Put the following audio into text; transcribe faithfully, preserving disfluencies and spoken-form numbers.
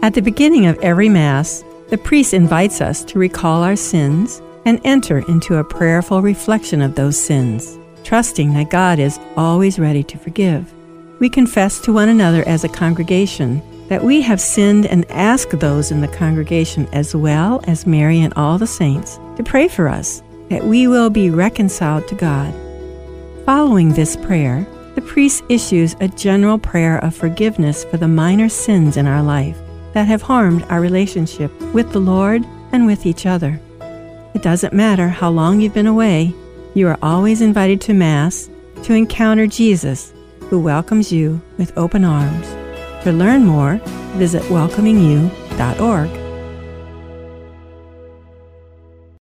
At the beginning of every Mass, the priest invites us to recall our sins and enter into a prayerful reflection of those sins, trusting that God is always ready to forgive. We confess to one another as a congregation that we have sinned and ask those in the congregation as well as Mary and all the saints to pray for us, that we will be reconciled to God. Following this prayer, the priest issues a general prayer of forgiveness for the minor sins in our life that have harmed our relationship with the Lord and with each other. It doesn't matter how long you've been away, you are always invited to Mass to encounter Jesus, who welcomes you with open arms. To learn more, visit welcoming you dot org.